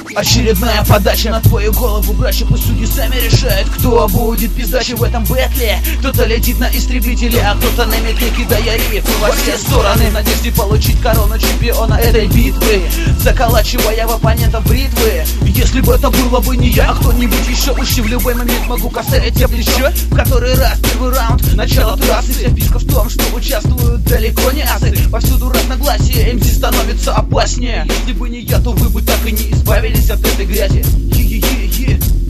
Очередная подача на твою голову, братья, пусть судьи сами решают, кто будет пиздачей в этом бэтле. Кто-то летит на истребителе, а кто-то на метле, кидая рифы во все стороны, в надежде получить корону чемпиона этой битвы, заколачивая в оппонентов бритвы. Если бы это было бы не я, а кто-нибудь еще, уж в любой момент могу касать тебя плечо. В который раз первый раунд, начало трассы. Вся фишка в том, что участвуют далеко не асы. Повсюду разногласия, МС становится опаснее. Если бы не я, то вы бы так и не избавились от этой грязи.